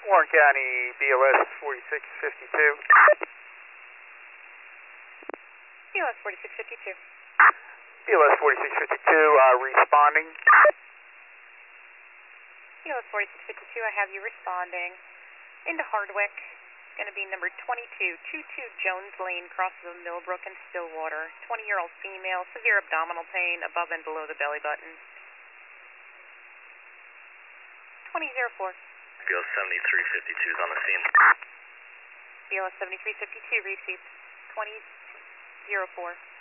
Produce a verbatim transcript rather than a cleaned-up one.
Warren County, B L S forty-six fifty-two. B L S forty-six fifty-two. B L S forty-six fifty-two, uh, responding. B L S forty-six fifty-two, I have you responding. Into Hardwick. It's going to be number twenty-two twenty-two Jones Lane, crosses of Millbrook and Stillwater. twenty-year-old female, severe abdominal pain above and below the belly button. twenty oh four. B L S seventy-three fifty-two is on the scene. B L S seventy-three fifty-two received. twenty oh four.